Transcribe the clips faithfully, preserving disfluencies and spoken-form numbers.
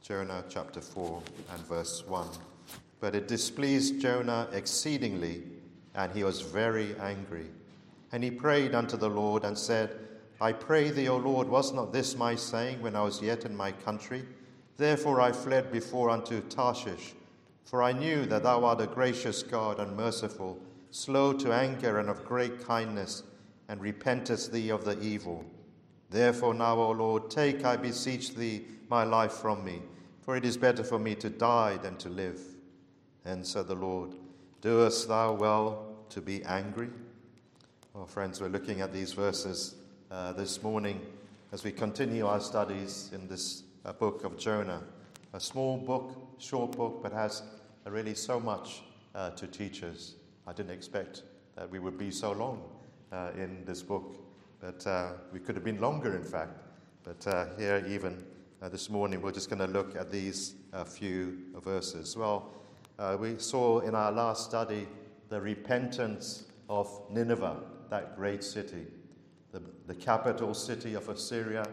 Jonah chapter four and verse one. But it displeased Jonah exceedingly, and he was very angry. And he prayed unto the Lord and said, I pray thee, O Lord, was not this my saying when I was yet in my country? Therefore I fled before unto Tarshish, for I knew that thou art a gracious God and merciful, slow to anger and of great kindness, and repentest thee of the evil. Therefore now, O Lord, take, I beseech thee, my life from me, for it is better for me to die than to live. Then said the Lord, Doest thou well to be angry? Well, friends, we're looking at these verses uh, this morning as we continue our studies in this uh, book of Jonah. A small book, short book, but has uh, really so much uh, to teach us. I didn't expect that we would be so long uh, in this book, but uh, we could have been longer, in fact. But uh, here, even uh, this morning, we're just going to look at these uh, few verses. Well, uh, we saw in our last study the repentance of Nineveh, that great city, the, the capital city of Assyria,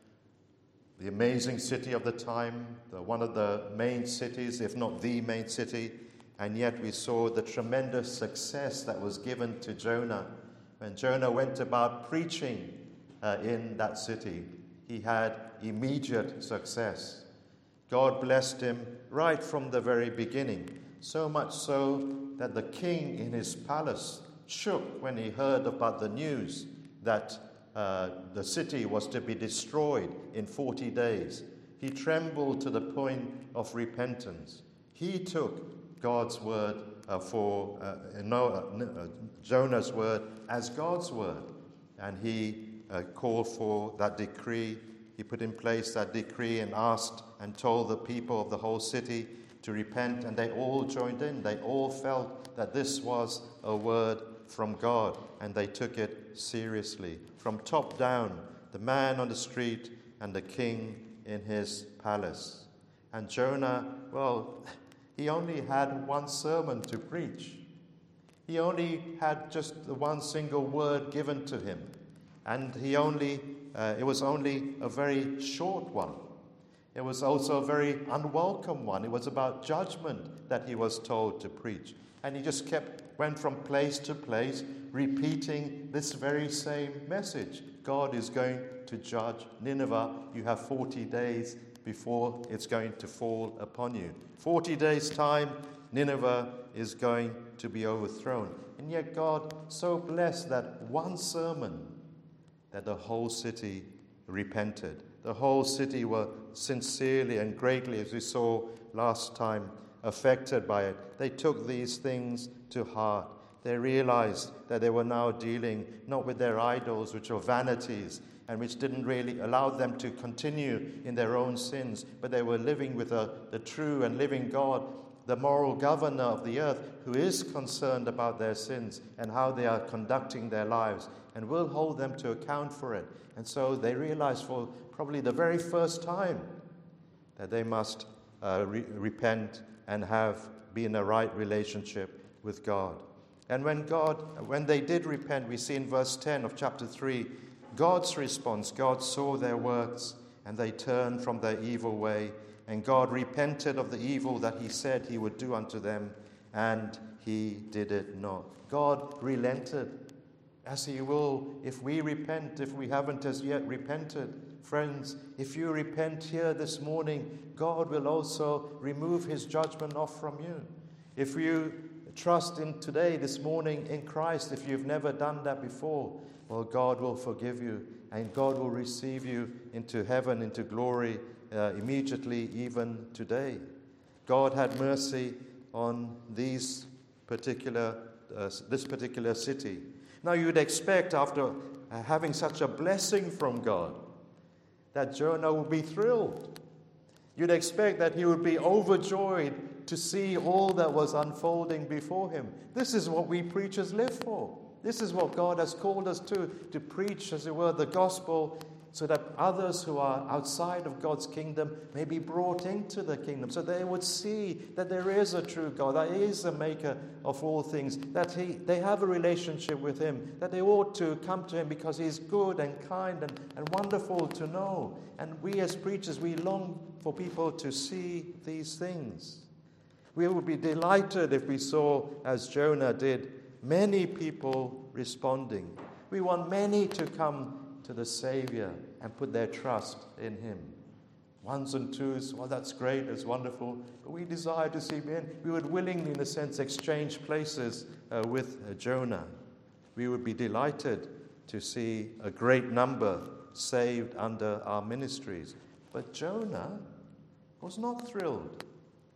the amazing city of the time, the, one of the main cities, if not the main city. And yet we saw the tremendous success that was given to Jonah. When Jonah went about preaching uh, in that city, he had immediate success. God blessed him right from the very beginning, so much so that the king in his palace shook when he heard about the news that uh, the city was to be destroyed in forty days. He trembled to the point of repentance. He took God's word uh, for uh, Noah, uh, Jonah's word as God's word, and he uh, called for that decree. He put in place that decree and asked and told the people of the whole city to repent, and they all joined in. They all felt that this was a word from God, and they took it seriously. From top down, the man on the street and the king in his palace. And Jonah, well, he only had one sermon to preach. He only had just the one single word given to him. And he only, uh, it was only a very short one. It was also a very unwelcome one. It was about judgment that he was told to preach. And he just kept, went from place to place, repeating this very same message. God is going to judge Nineveh. You have forty days before it's going to fall upon you. forty days' time, Nineveh is going to be overthrown. And yet God so blessed that one sermon that the whole city repented. The whole city were sincerely and greatly, as we saw last time, affected by it. They took these things to heart. They realized that they were now dealing not with their idols, which were vanities, and which didn't really allow them to continue in their own sins, but they were living with a, the true and living God, the moral governor of the earth, who is concerned about their sins and how they are conducting their lives, and will hold them to account for it. And so they realized for probably the very first time that they must uh, re- repent and have be in a right relationship with God. And when God, when they did repent, we see in verse ten of chapter three, God's response. God saw their works, and they turned from their evil way, and God repented of the evil that he said he would do unto them, and he did it not. God relented, as he will if we repent, if we haven't as yet repented. Friends, if you repent here this morning, God will also remove his judgment off from you. If you trust in today, this morning, in Christ, if you've never done that before, well, God will forgive you, and God will receive you into heaven, into glory, uh, immediately, even today. God had mercy on these particular, uh, this particular city. Now, you'd expect, after uh, having such a blessing from God, that Jonah would be thrilled. You'd expect that he would be overjoyed to see all that was unfolding before him. This is what we preachers live for. This is what God has called us to, to preach, as it were, the gospel so that others who are outside of God's kingdom may be brought into the kingdom, so they would see that there is a true God, that He is the maker of all things, that he, they have a relationship with Him, that they ought to come to Him because He's good and kind and, and wonderful to know. And we as preachers, we long for people to see these things. We would be delighted if we saw, as Jonah did, many people responding. We want many to come to the Savior and put their trust in Him. Ones and twos, well, that's great, that's wonderful, but we desire to see men. We would willingly, in a sense, exchange places uh, with uh, Jonah. We would be delighted to see a great number saved under our ministries. But Jonah was not thrilled.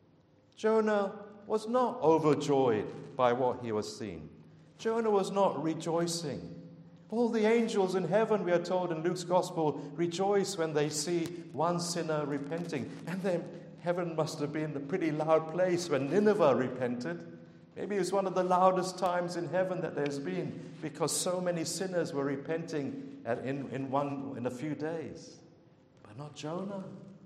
Jonah was not overjoyed by what he was seeing. Jonah was not rejoicing. All the angels in heaven, we are told in Luke's Gospel, rejoice when they see one sinner repenting. And then heaven must have been a pretty loud place when Nineveh repented. Maybe it was one of the loudest times in heaven that there's been, because so many sinners were repenting at, in, in, one, in a few days. But not Jonah.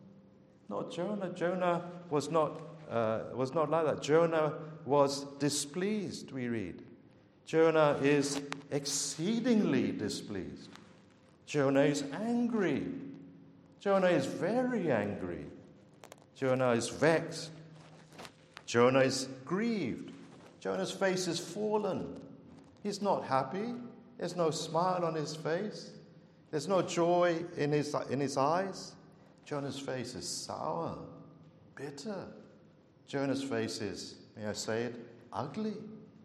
Not Jonah. Jonah was not, uh, was not like that. Jonah was displeased, we read. Jonah is exceedingly displeased. Jonah is angry. Jonah is very angry. Jonah is vexed. Jonah is grieved. Jonah's face is fallen. He's not happy. There's no smile on his face. There's no joy in his, in his eyes. Jonah's face is sour, bitter. Jonah's face is, may I say it, ugly.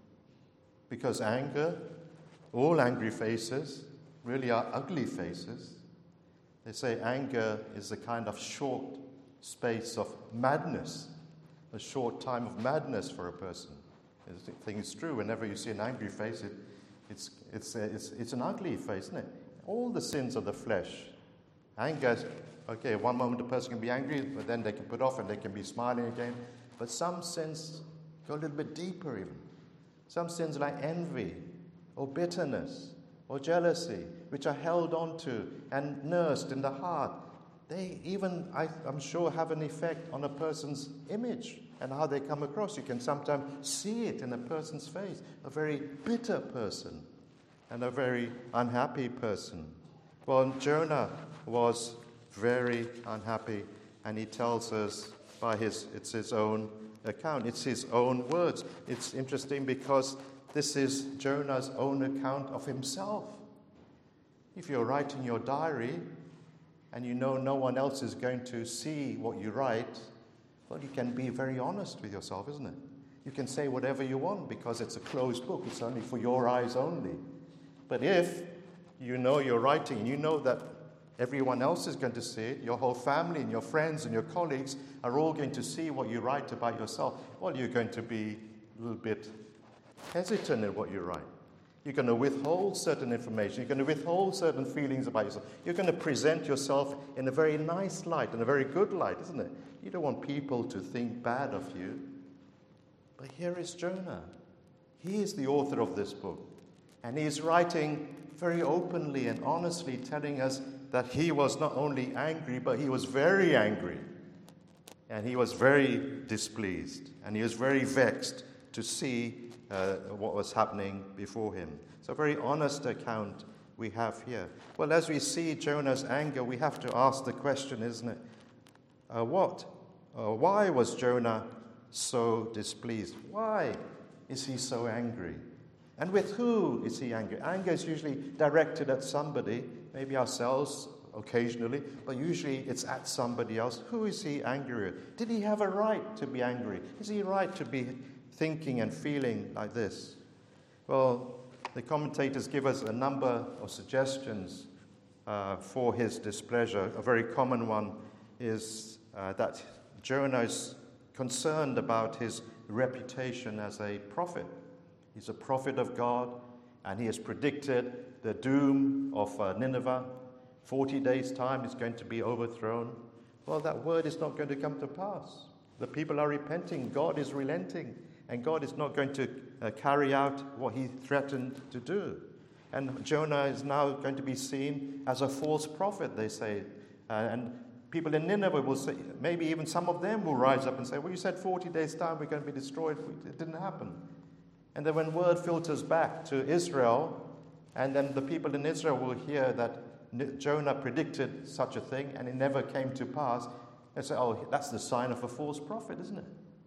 Because anger, all angry faces, really are ugly faces. They say anger is a kind of short space of madness, a short time of madness for a person. I think it's true. Whenever you see an angry face, it, it's, it's, it's, it's an ugly face, isn't it? All the sins of the flesh. Anger, okay, one moment a person can be angry, but then they can put off and they can be smiling again. But some sins go a little bit deeper even. Some sins like envy or bitterness or jealousy, which are held on to and nursed in the heart, they even, I, I'm sure, have an effect on a person's image and how they come across. You can sometimes see it in a person's face, a very bitter person and a very unhappy person. Well, Jonah was very unhappy, and he tells us by his, it's his own account. It's his own words. It's interesting because this is Jonah's own account of himself. If you're writing your diary and you know no one else is going to see what you write, well, you can be very honest with yourself, isn't it? You can say whatever you want because it's a closed book. It's only for your eyes only. But if you know you're writing and you know that everyone else is going to see it, your whole family and your friends and your colleagues are all going to see what you write about yourself, well, you're going to be a little bit hesitant in what you write. You're going to withhold certain information. You're going to withhold certain feelings about yourself. You're going to present yourself in a very nice light, in a very good light, isn't it? You don't want people to think bad of you. But here is Jonah. He is the author of this book. And he is writing very openly and honestly, telling us that he was not only angry, but he was very angry. And he was very displeased. And he was very vexed to see uh, what was happening before him. It's a very honest account we have here. Well, as we see Jonah's anger, we have to ask the question, isn't it? Uh, what? Uh, why was Jonah so displeased? Why is he so angry? And with who is he angry? Anger is usually directed at somebody, maybe ourselves occasionally, but usually it's at somebody else. Who is he angry with? Did he have a right to be angry? Is he right to be thinking and feeling like this? Well, the commentators give us a number of suggestions uh, for his displeasure. A very common one is uh, that Jonah is concerned about his reputation as a prophet. He's a prophet of God, and he has predicted the doom of uh, Nineveh. Forty days' time is going to be overthrown. Well, that word is not going to come to pass. The people are repenting. God is relenting, and God is not going to uh, carry out what he threatened to do. And Jonah is now going to be seen as a false prophet, they say. Uh, and people in Nineveh will say, maybe even some of them will rise up and say, well, you said forty days' time we're going to be destroyed. It didn't happen. And then when word filters back to Israel, and then the people in Israel will hear that Jonah predicted such a thing and it never came to pass, they say, oh, that's the sign of a false prophet, isn't it?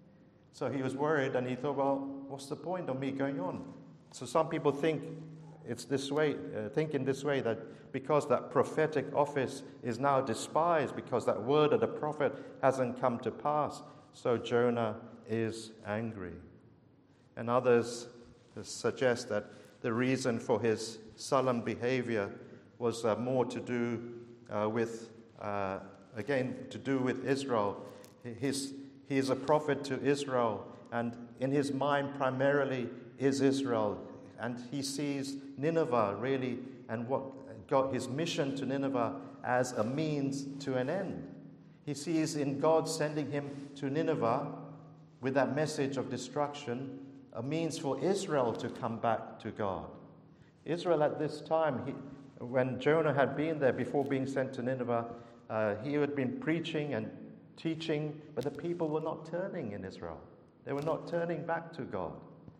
So he was worried and he thought, well, what's the point of me going on? So some people think it's this way, uh, think in this way, that because that prophetic office is now despised, because that word of the prophet hasn't come to pass, so Jonah is angry. And others suggest that the reason for his sullen behavior was uh, more to do uh, with, uh, again, to do with Israel. His, he is a prophet to Israel, and in his mind primarily is Israel. And he sees Nineveh really, and what God, his mission to Nineveh as a means to an end. He sees in God sending him to Nineveh with that message of destruction, a means for Israel to come back to God. Israel at this time, he, when Jonah had been there before being sent to Nineveh, uh, he had been preaching and teaching, but the people were not turning in Israel. They were not turning back to God.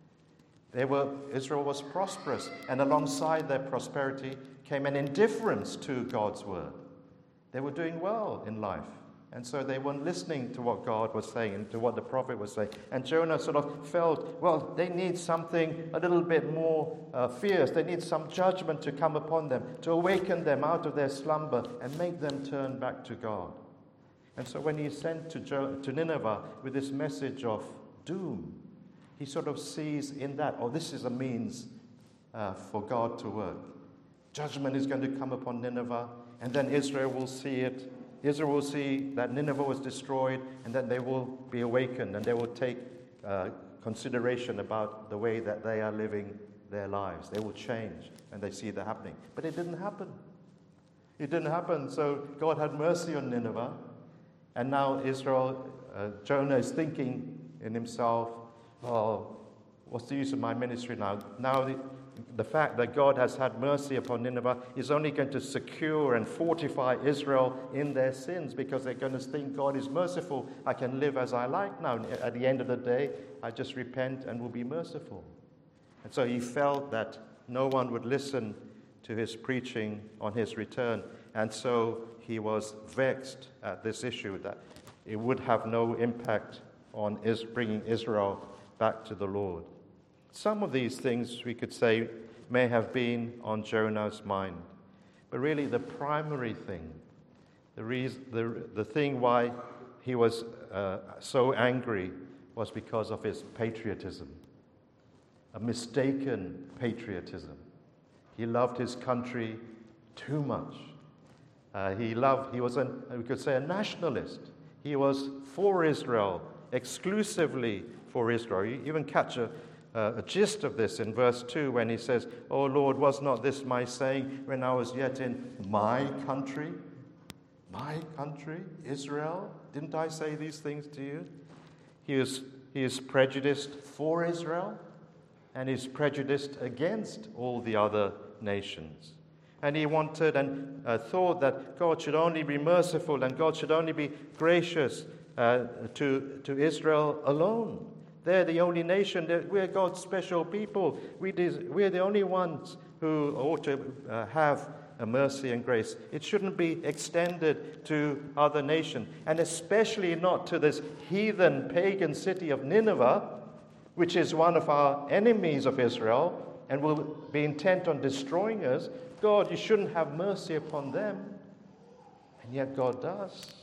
They were, Israel was prosperous, and alongside their prosperity came an indifference to God's word. They were doing well in life, and so they weren't listening to what God was saying and to what the prophet was saying. And Jonah sort of felt, well, they need something a little bit more uh, fierce. They need some judgment to come upon them, to awaken them out of their slumber and make them turn back to God. And so when he's sent to, jo- to Nineveh with this message of doom, he sort of sees in that, oh, this is a means uh, for God to work. Judgment is going to come upon Nineveh, and then Israel will see it. Israel will see that Nineveh was destroyed, and then they will be awakened, and they will take uh, consideration about the way that they are living their lives. They will change, and they see that happening. But it didn't happen. It didn't happen, so God had mercy on Nineveh, and now Israel, uh, Jonah is thinking in himself, well, what's the use of my ministry now? Now the, the fact that God has had mercy upon Nineveh is only going to secure and fortify Israel in their sins, because they're going to think God is merciful. I can live as I like now. At the end of the day, I just repent and will be merciful. And so he felt that no one would listen to his preaching on his return. And so he was vexed at this issue, that it would have no impact on is bringing Israel back to the Lord. Some of these things, we could say, may have been on Jonah's mind. But really the primary thing, the, reason, the, the thing why he was uh, so angry was because of his patriotism, a mistaken patriotism. He loved his country too much. Uh, he loved, he was, an, we could say, a nationalist. He was for Israel, exclusively for Israel. You even catch a, uh, a gist of this in verse two when he says, "O Lord, was not this my saying when I was yet in my country?" My country, Israel? Didn't I say these things to you? He is, he is prejudiced for Israel, and is prejudiced against all the other nations. And he wanted and uh, thought that God should only be merciful and God should only be gracious uh, to, to Israel alone. They're the only nation. We're God's special people. We des- we're the only ones who ought to uh, have a mercy and grace. It shouldn't be extended to other nations, and especially not to this heathen pagan city of Nineveh, which is one of our enemies of Israel and will be intent on destroying us. God, you shouldn't have mercy upon them. And yet God does.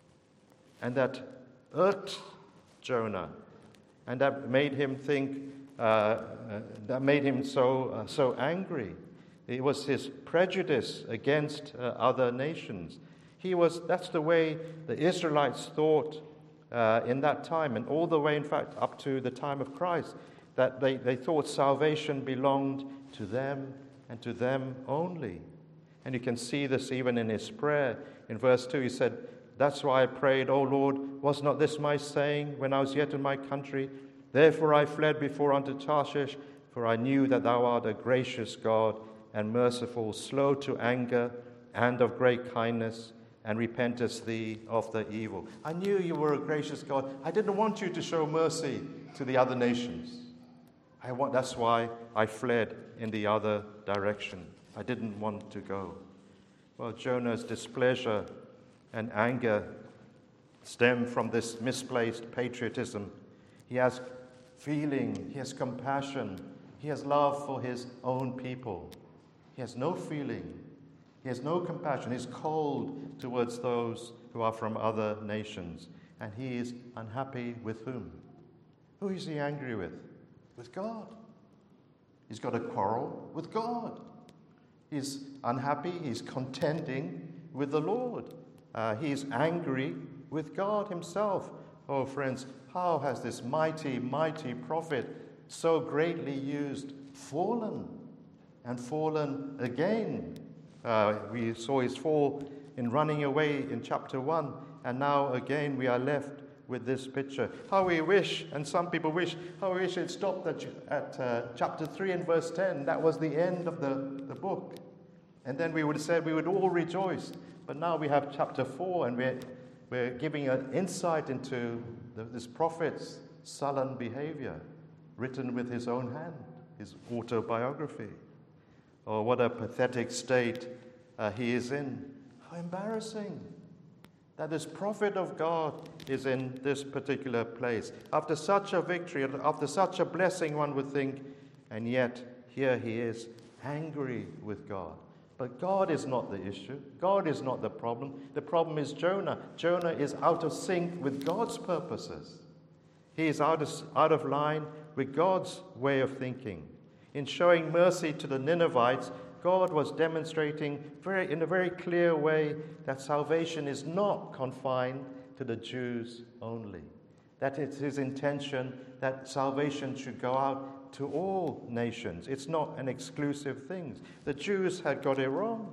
And that irked Jonah. And that made him think, uh, uh, that made him so, uh, so angry. It was his prejudice against uh, other nations. He was, that's the way the Israelites thought uh, in that time, and all the way, in fact, up to the time of Christ, that they, they thought salvation belonged to them and to them only. And you can see this even in his prayer. In verse two, he said, "That's why I prayed, O Lord, was not this my saying when I was yet in my country? Therefore I fled before unto Tarshish, for I knew that thou art a gracious God, and merciful, slow to anger, and of great kindness, and repentest thee of the evil. I knew you were a gracious God. I didn't want you to show mercy to the other nations. I want, that's why I fled in the other direction. I didn't want to go. Well, Jonah's displeasure and anger stem from this misplaced patriotism. He has feeling, he has compassion, he has love for his own people. He has no feeling, he has no compassion. He's cold towards those who are from other nations. And he is unhappy with whom? Who is he angry with? With God. He's got a quarrel with God. He's unhappy, he's contending with the Lord. Uh, he's angry with God himself. Oh, friends, how has this mighty, mighty prophet, so greatly used, fallen and fallen again? Uh, we saw his fall in running away in chapter one, and now again we are left with this picture. How we wish, and some people wish, how we wish it stopped at, at uh, chapter three and verse ten. That was the end of the, the book. And then we would have said we would all rejoice. But now we have chapter four, and we're, we're giving an insight into the, this prophet's sullen behavior, written with his own hand, his autobiography. Oh, what a pathetic state uh, he is in. How embarrassing that this prophet of God is in this particular place. After such a victory, after such a blessing, one would think, and yet here he is, angry with God. But God is not the issue. God is not the problem. The problem is Jonah. Jonah is out of sync with God's purposes. He is out of, out of line with God's way of thinking. In showing mercy to the Ninevites, God was demonstrating very, in a very clear way that salvation is not confined to the Jews only. That it's his intention that salvation should go out to all nations. It's not an exclusive thing. The Jews had got it wrong.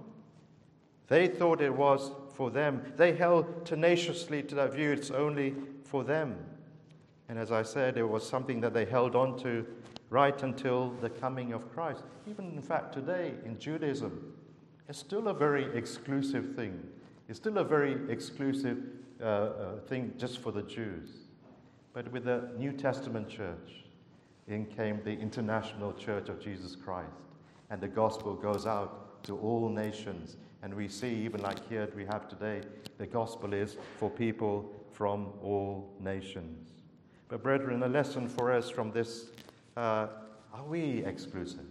They thought it was for them. They held tenaciously to that view. It's only for them. And as I said, it was something that they held on to right until the coming of Christ. Even in fact today in Judaism, it's still a very exclusive thing. It's still a very exclusive uh, uh, thing just for the Jews. But with the New Testament church, in came the International Church of Jesus Christ. And the gospel goes out to all nations. And we see, even like here we have today, the gospel is for people from all nations. But brethren, a lesson for us from this, uh, are we exclusive?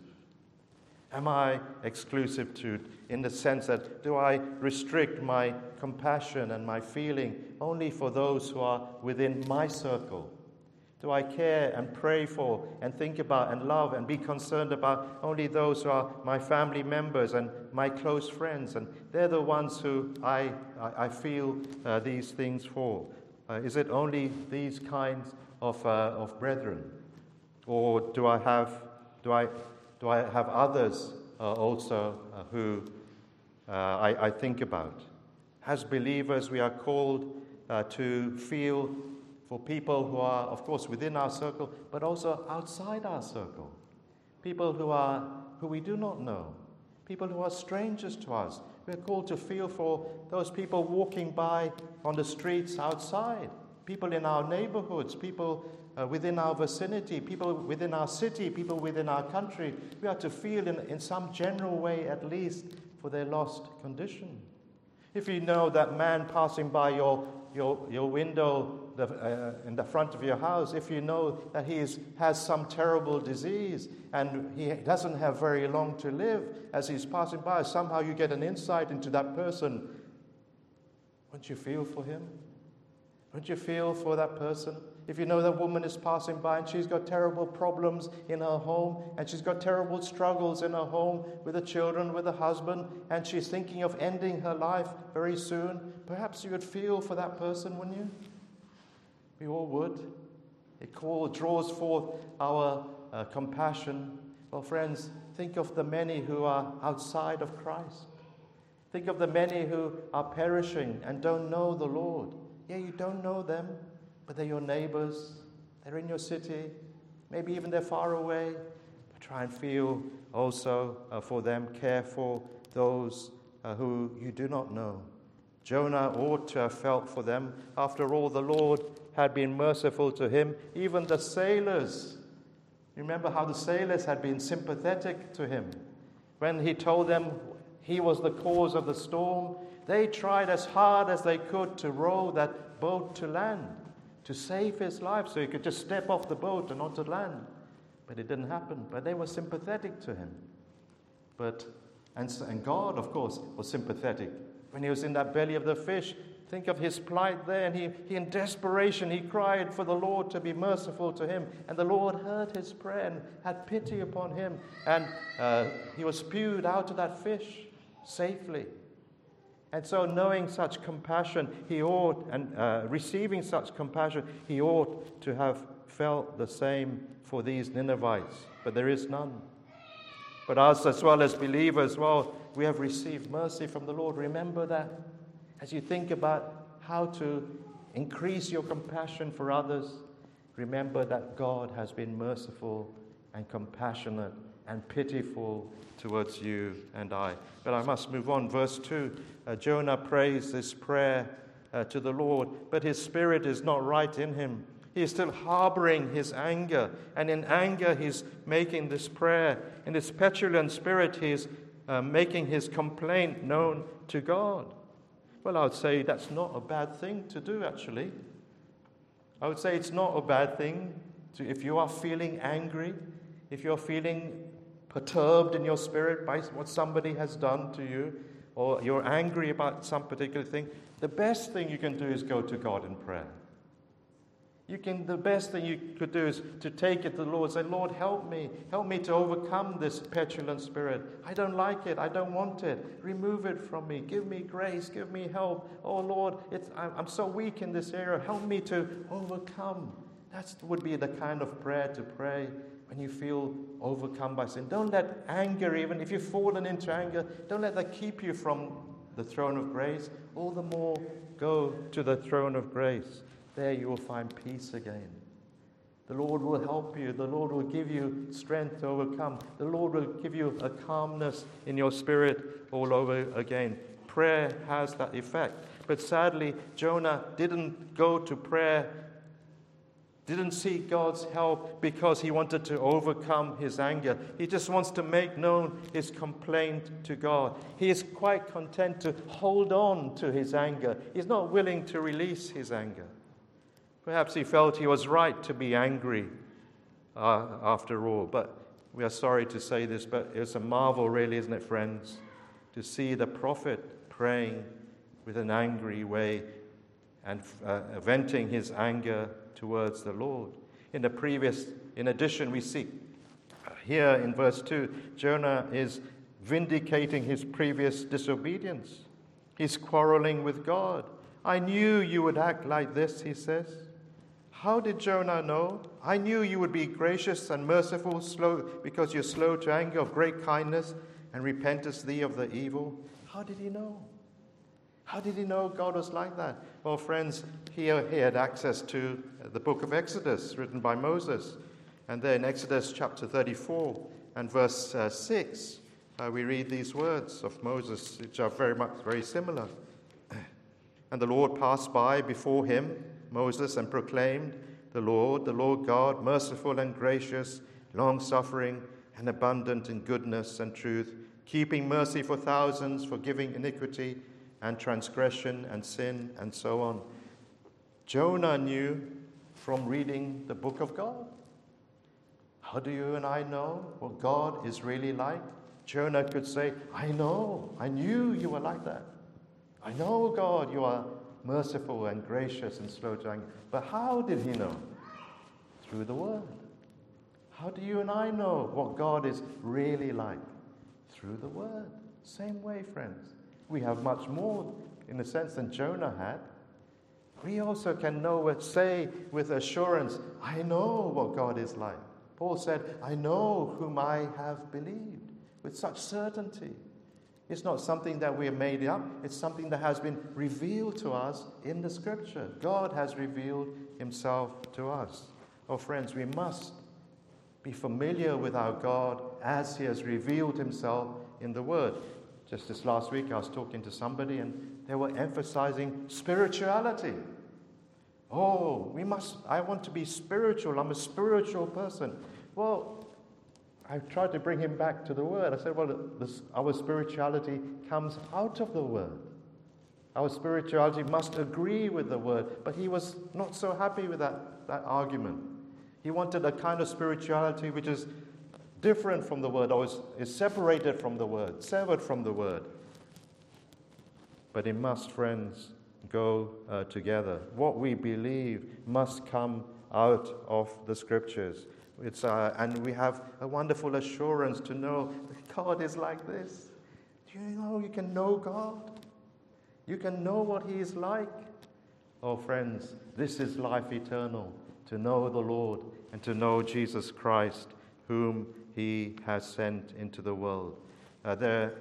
Am I exclusive to, in the sense that, do I restrict my compassion and my feeling only for those who are within my circle? Do I care and pray for and think about and love and be concerned about only those who are my family members and my close friends? And they're the ones who I, I, I feel uh, these things for. Uh, is it only these kinds of, uh, of brethren? Or do I have, do I, do I have others uh, also uh, who uh, I, I think about? As believers, we are called uh, to feel for people who are, of course, within our circle, but also outside our circle. People who are who we do not know. People who are strangers to us. We're called to feel for those people walking by on the streets outside. People in our neighborhoods. People uh, within our vicinity. People within our city. People within our country. We are to feel in, in some general way, at least, for their lost condition. If you know that man passing by your your your window the, uh, in the front of your house, if you know that he is, has some terrible disease and he doesn't have very long to live, as he's passing by, somehow you get an insight into that person. Won't you feel for him? Won't you feel for that person? If you know that woman is passing by and she's got terrible problems in her home and she's got terrible struggles in her home with the children, with the husband, and she's thinking of ending her life very soon, perhaps you would feel for that person, wouldn't you? We all would. It call, draws forth our uh, compassion. Well, friends, think of the many who are outside of Christ. Think of the many who are perishing and don't know the Lord. Yeah, you don't know them, but they're your neighbors. They're in your city. Maybe even they're far away. But try and feel also uh, for them care for those uh, who you do not know. Jonah ought to have felt for them. After all, the Lord had been merciful to him. Even the sailors, remember how the sailors had been sympathetic to him. When he told them he was the cause of the storm, they tried as hard as they could to row that boat to land, to save his life so he could just step off the boat and onto land. But it didn't happen. But they were sympathetic to him. But and, and God, of course, was sympathetic. When he was in that belly of the fish, think of his plight there. And he, he, in desperation, he cried for the Lord to be merciful to him. And the Lord heard his prayer and had pity upon him. And uh, he was spewed out of that fish safely. And so knowing such compassion, he ought, and uh, receiving such compassion, he ought to have felt the same for these Ninevites. But there is none. But us, as well as believers, well, we have received mercy from the Lord. Remember that as you think about how to increase your compassion for others. Remember that God has been merciful and compassionate and pitiful towards you and I. But I must move on. Verse two, uh, Jonah prays this prayer uh, to the Lord, but his spirit is not right in him. He is still harboring his anger, and in anger he's making this prayer. In his petulant spirit he's uh, making his complaint known to God. Well, I would say that's not a bad thing to do, actually. I would say it's not a bad thing to, if you are feeling angry, if you're feeling perturbed in your spirit by what somebody has done to you, or you're angry about some particular thing, the best thing you can do is go to God in prayer. You can, the best thing you could do is to take it to the Lord, say, Lord, help me. Help me to overcome this petulant spirit. I don't like it. I don't want it. Remove it from me. Give me grace. Give me help. Oh, Lord, it's, I'm so weak in this area. Help me to overcome. That would be the kind of prayer to pray when you feel overcome by sin. Don't let anger, even if you've fallen into anger, don't let that keep you from the throne of grace. All the more, go to the throne of grace. There you will find peace again. The Lord will help you. The Lord will give you strength to overcome. The Lord will give you a calmness in your spirit all over again. Prayer has that effect. But sadly, Jonah didn't go to prayer, didn't seek God's help because he wanted to overcome his anger. He just wants to make known his complaint to God. He is quite content to hold on to his anger. He's not willing to release his anger. Perhaps he felt he was right to be angry uh, after all. But we are sorry to say this, but it's a marvel really, isn't it, friends, to see the prophet praying with an angry way and uh, venting his anger towards the Lord. In the previous, in addition, we see here in verse two, Jonah is vindicating his previous disobedience. He's quarreling with God. I knew you would act like this, he says. How did Jonah know? I knew you would be gracious and merciful, slow, because you're slow to anger, of great kindness, and repentest thee of the evil. How did he know? How did he know God was like that? Well, friends, here he had access to the book of Exodus, written by Moses. And there in Exodus chapter thirty-four and verse uh, six, uh, we read these words of Moses, which are very much very similar. And the Lord passed by before him, Moses, and proclaimed, the Lord, the Lord God, merciful and gracious, long-suffering and abundant in goodness and truth, keeping mercy for thousands, forgiving iniquity and transgression and sin, and so on. Jonah knew from reading the book of God. How do you and I know what God is really like? Jonah could say, I know, I knew you were like that. I know, God, you are merciful and gracious and slow to anger. But how did he know? Through the Word. How do you and I know what God is really like? Through the Word. Same way, friends. We have much more, in a sense, than Jonah had. We also can know and say with assurance, I know what God is like. Paul said, I know whom I have believed, with such certainty. It's not something that we have made up. It's something that has been revealed to us in the Scripture. God has revealed himself to us. Oh, friends, we must be familiar with our God as he has revealed himself in the Word. Just this last week, I was talking to somebody and they were emphasizing spirituality. Oh, we must, I want to be spiritual. I'm a spiritual person. Well, I tried to bring him back to the Word. I said, well, this, our spirituality comes out of the Word. Our spirituality must agree with the Word. But he was not so happy with that, that argument. He wanted a kind of spirituality which is different from the Word, or is, is separated from the Word, severed from the Word. But it must, friends, go uh, together. What we believe must come out of the Scriptures. It's, uh, and we have a wonderful assurance to know that God is like this. Do you know you can know God? You can know what He is like. Oh, friends, this is life eternal, to know the Lord and to know Jesus Christ, whom He has sent into the world. Uh, there,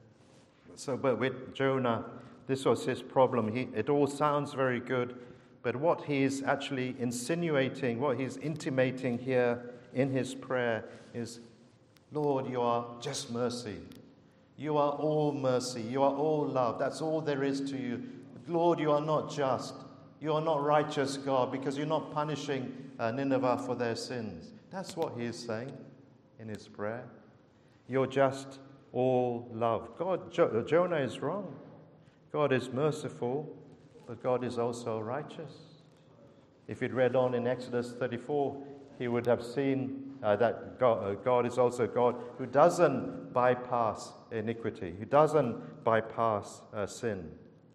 so, but with Jonah, this was his problem. He, it all sounds very good, but what he is actually insinuating, what he's intimating here in his prayer is, Lord, you are just mercy. You are all mercy. You are all love. That's all there is to you. Lord, you are not just. You are not righteous, God, because you're not punishing uh, Nineveh for their sins. That's what he is saying in his prayer. You're just all love. God, jo- Jonah is wrong. God is merciful, but God is also righteous. If he'd read on in Exodus thirty-four, he would have seen uh, that God, uh, God is also God who doesn't bypass iniquity, who doesn't bypass uh, sin.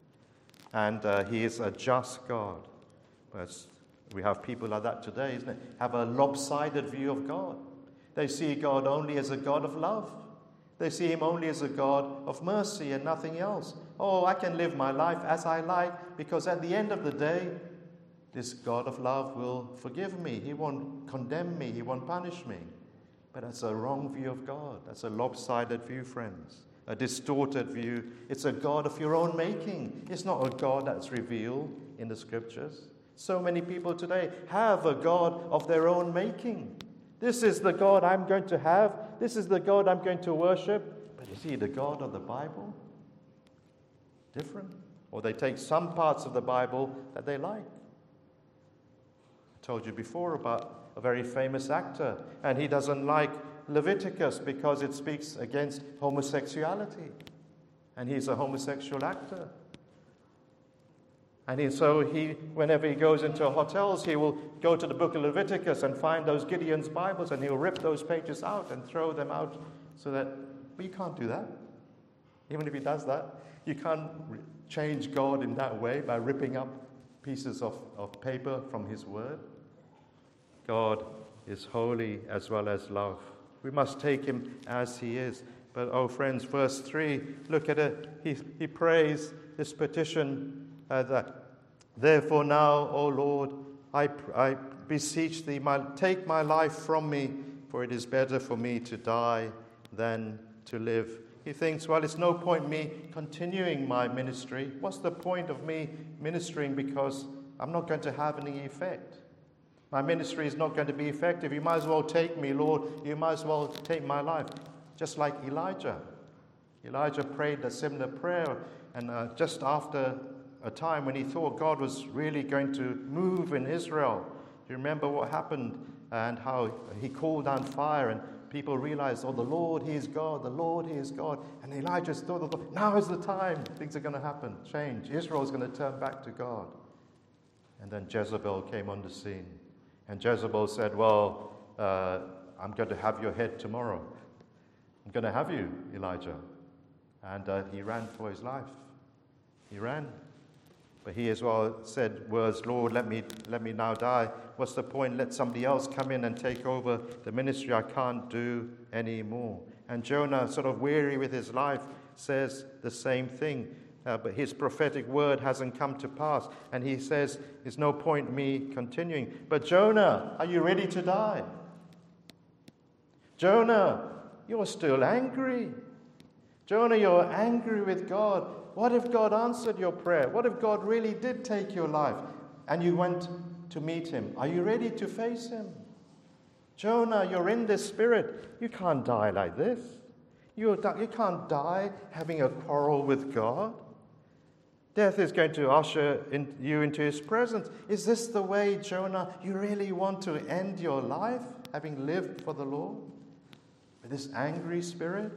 And uh, he is a just God. But we have people like that today, isn't it? Have a lopsided view of God. They see God only as a God of love. They see him only as a God of mercy and nothing else. Oh, I can live my life as I like, because at the end of the day, this God of love will forgive me. He won't condemn me. He won't punish me. But that's a wrong view of God. That's a lopsided view, friends. A distorted view. It's a God of your own making. It's not a God that's revealed in the Scriptures. So many people today have a God of their own making. This is the God I'm going to have. This is the God I'm going to worship. But is he the God of the Bible? Different. Or they take some parts of the Bible that they like. I told you before about a very famous actor, and he doesn't like Leviticus because it speaks against homosexuality. And he's a homosexual actor. And he, so he, whenever he goes into hotels, he will go to the book of Leviticus and find those Gideon's Bibles, and he'll rip those pages out and throw them out so that, but you can't do that. Even if he does that, you can't re- change God in that way by ripping up pieces of, of paper from his word. God is holy as well as love. We must take him as he is. But, oh, friends, verse three, look at it. He, he prays this petition uh, that, therefore now, O Lord, I, I beseech thee, my, take my life from me, for it is better for me to die than to live. He thinks, well, it's no point me continuing my ministry. What's the point of me ministering, because I'm not going to have any effect? My ministry is not going to be effective. You might as well take me, Lord. You might as well take my life. Just like Elijah. Elijah prayed a similar prayer, and uh, just after a time when he thought God was really going to move in Israel. You remember what happened and how he called down fire, and people realized, oh, the Lord, he is God. The Lord, he is God. And Elijah thought, now is the time. Things are going to happen. Change. Israel is going to turn back to God. And then Jezebel came on the scene. And Jezebel said, well, uh, I'm going to have your head tomorrow. I'm going to have you, Elijah. And uh, he ran for his life. He ran. But he as well said words, Lord, let me let me now die. What's the point? Let somebody else come in and take over the ministry. I can't do any more. And Jonah, sort of weary with his life, says the same thing. Uh, but his prophetic word hasn't come to pass. And he says, there's no point me continuing. But Jonah, are you ready to die? Jonah, you're still angry. Jonah, you're angry with God. What if God answered your prayer? What if God really did take your life and you went to meet him? Are you ready to face him? Jonah, you're in this spirit. You can't die like this. You you can't die having a quarrel with God. Death is going to usher in, you into his presence. Is this the way, Jonah, you really want to end your life, having lived for the Lord? With this angry spirit?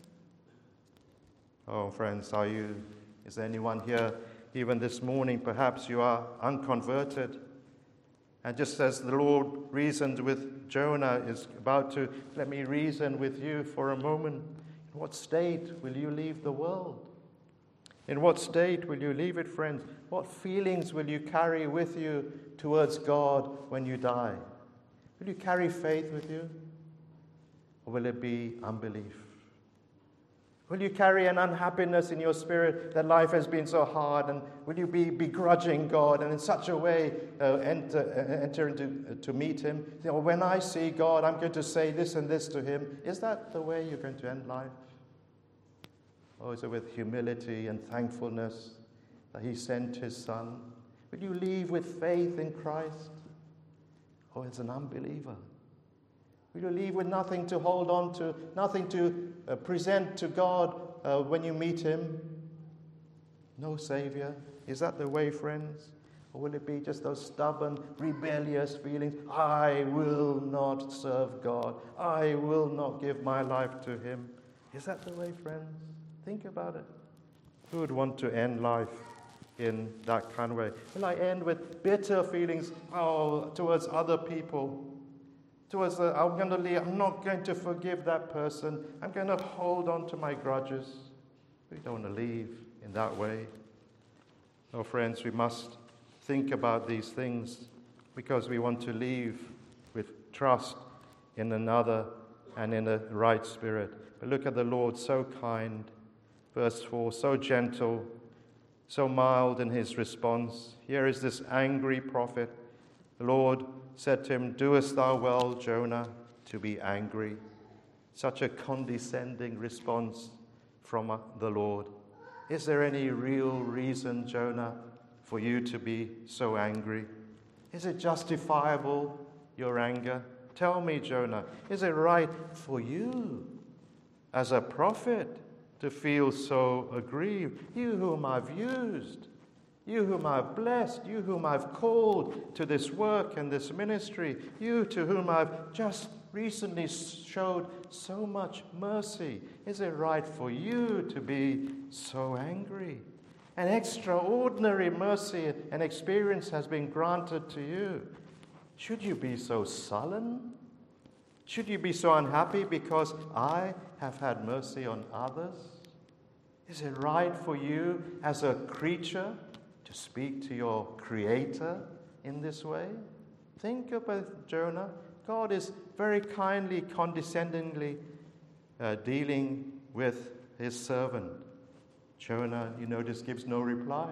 Oh, friends, are you, is there anyone here, even this morning, perhaps you are unconverted? And just as the Lord reasoned with Jonah, is about to let me reason with you for a moment. In what state will you leave the world? In what state will you leave it, friends? What feelings will you carry with you towards God when you die? Will you carry faith with you? Or will it be unbelief? Will you carry an unhappiness in your spirit that life has been so hard? And will you be begrudging God and in such a way uh, enter, uh, enter into uh, to meet him? You know, when I see God, I'm going to say this and this to him. Is that the way you're going to end life? Or is it with humility and thankfulness that he sent his son? Will you leave with faith in Christ? Or as an unbeliever? Will you leave with nothing to hold on to, nothing to uh, present to God uh, when you meet him? No Savior? Is that the way, friends? Or will it be just those stubborn, rebellious feelings? I will not serve God. I will not give my life to him. Is that the way, friends? Think about it. Who would want to end life in that kind of way? Will I end with bitter feelings oh, towards other people? Towards the, I'm going to leave, I'm not going to forgive that person. I'm going to hold on to my grudges. We don't want to leave in that way. Oh, friends, we must think about these things because we want to leave with trust in another and in a right spirit. But look at the Lord, so kind. Verse four, so gentle, so mild in his response. Here is this angry prophet. The Lord said to him, doest thou well, Jonah, to be angry? Such a condescending response from the Lord. Is there any real reason, Jonah, for you to be so angry? Is it justifiable, your anger? Tell me, Jonah, is it right for you as a prophet to feel so aggrieved? You whom I've used, you whom I've blessed, you whom I've called to this work and this ministry, you to whom I've just recently showed so much mercy. Is it right for you to be so angry? An extraordinary mercy and experience has been granted to you. Should you be so sullen? Should you be so unhappy because I have had mercy on others? Is it right for you as a creature to speak to your Creator in this way? Think about Jonah. God is very kindly, condescendingly uh, dealing with his servant. Jonah, you notice, gives no reply.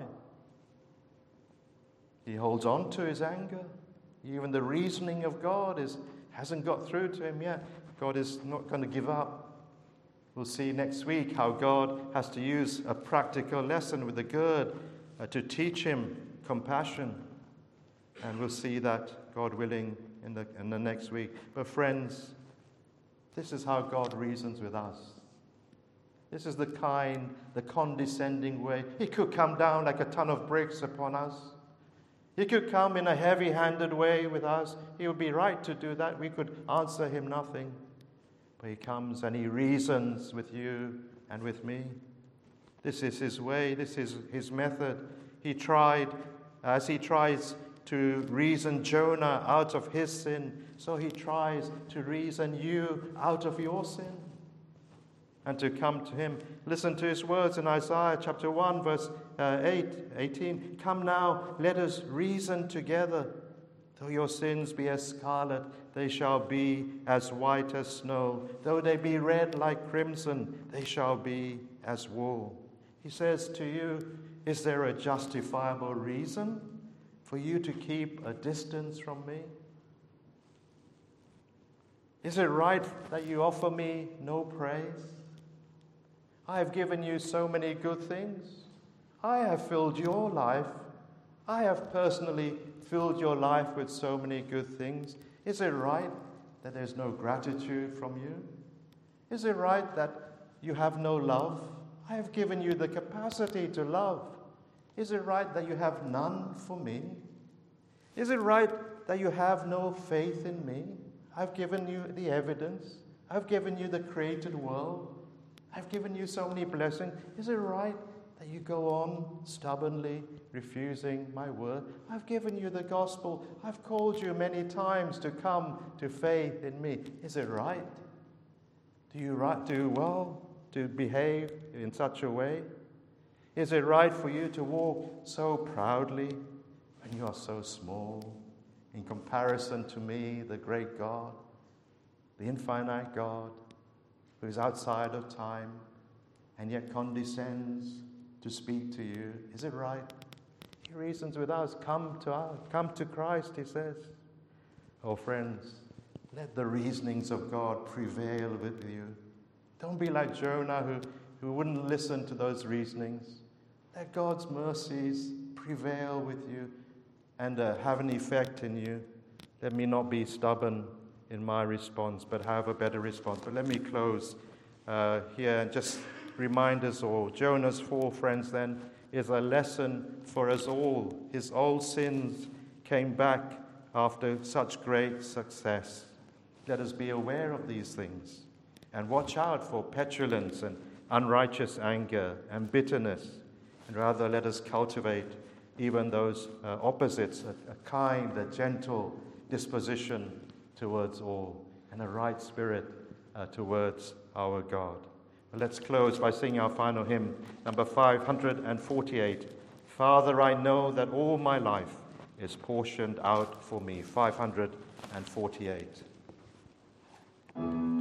He holds on to his anger. Even the reasoning of God is hasn't got through to him yet. God is not going to give up. We'll see next week how God has to use a practical lesson with the good uh, to teach him compassion. And we'll see that, God willing, in the, in the next week. But friends, this is how God reasons with us. This is the kind, the condescending way. He could come down like a ton of bricks upon us. He could come in a heavy-handed way with us. He would be right to do that. We could answer him nothing. But he comes and he reasons with you and with me. This is his way. This is his method. He tried, as he tries to reason Jonah out of his sin, so he tries to reason you out of your sin and to come to him. Listen to his words in Isaiah chapter one, verse uh, eight, eighteen. Come now, let us reason together. Though your sins be as scarlet, they shall be as white as snow. Though they be red like crimson, they shall be as wool. He says to you, is there a justifiable reason for you to keep a distance from me? Is it right that you offer me no praise? I have given you so many good things. I have filled your life. I have personally filled your life with so many good things. Is it right that there's no gratitude from you? Is it right that you have no love? I have given you the capacity to love. Is it right that you have none for me? Is it right that you have no faith in me? I've given you the evidence. I've given you the created world. I've given you so many blessings. Is it right that you go on stubbornly refusing my word? I've given you the gospel. I've called you many times to come to faith in me. Is it right? Do you right, do well to behave in such a way? Is it right for you to walk so proudly when you are so small in comparison to me, the great God, the infinite God, who is outside of time and yet condescends to speak to you? Is it right? He reasons with us. Come to us. Come to Christ, he says. Oh, friends, let the reasonings of God prevail with you. Don't be like Jonah, who, who wouldn't listen to those reasonings. Let God's mercies prevail with you and uh, have an effect in you. Let me not be stubborn in my response, but have a better response. But let me close uh, here and just remind us all. Jonah's fall, friends, then, is a lesson for us all. His old sins came back after such great success. Let us be aware of these things and watch out for petulance and unrighteous anger and bitterness. And rather, let us cultivate even those uh, opposites, a, a kind, a gentle disposition towards all, and a right spirit uh, towards our God. Well, let's close by singing our final hymn, number five hundred forty-eight. Father, I know that all my life is portioned out for me. five hundred forty-eight.